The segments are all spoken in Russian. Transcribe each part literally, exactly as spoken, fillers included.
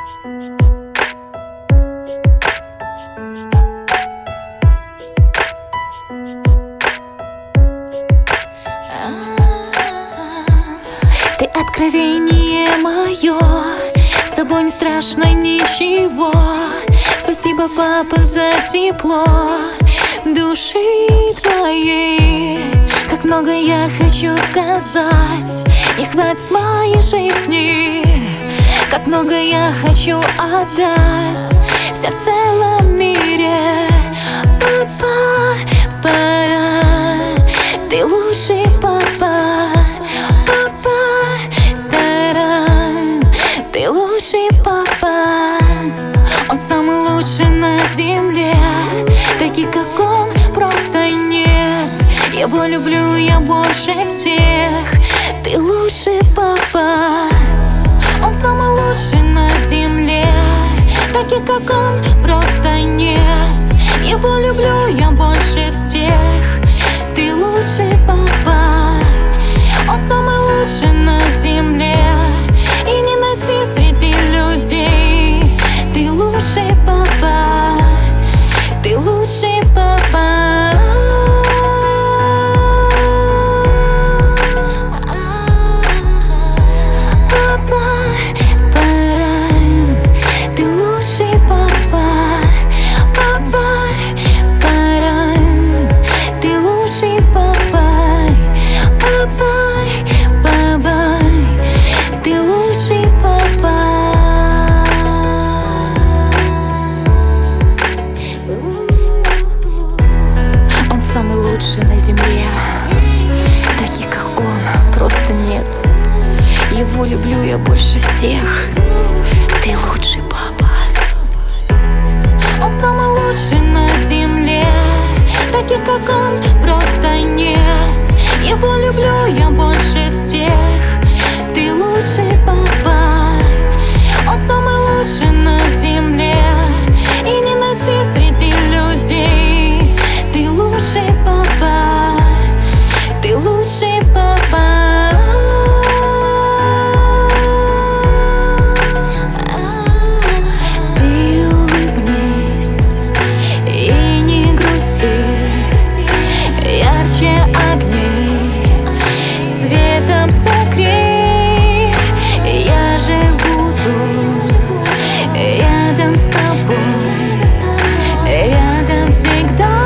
Ты откровение мое, с тобой не страшно ничего. Спасибо, папа, за тепло души твоей. Как много я хочу сказать, не хватит моей жизни. Как много я хочу отдать, вся в целом мире. Папа, пора, ты лучший папа. Папа, таран, ты лучший папа. Он самый лучший на земле, таких как он просто нет. Его люблю я больше всех, ты лучший папа. Он самый лучший на земле, таких как он просто нет. Его люблю я больше всех, ты лучший папа. Он самый лучший на земле, и не найти среди людей. Ты лучший папа, ты лучший папа. Лучший на земле, таких как он просто нет. Его люблю я больше всех, ты лучший папа. Он самый лучший на земле, таких как он просто нет. Его люблю я больше всех, ты лучший папа. Он самый лучший на земле, и не найти среди людей. Ты лучший папа, ты лучший папа. Ты улыбнись и не грусти, ярче огней светом согрей. Я же буду рядом с тобой, рядом всегда.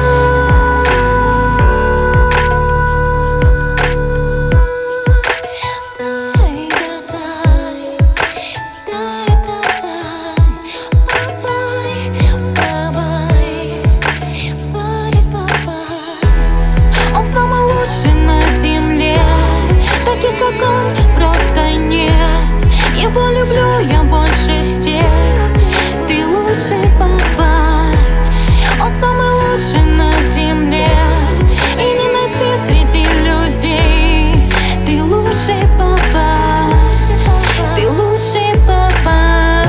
Как он просто нет. Его люблю я больше всех, ты лучший папа. Он самый лучший на земле, и не найти среди людей. Ты лучший папа, ты лучший папа.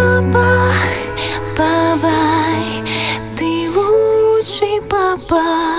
Папа, папа, ты лучший папа.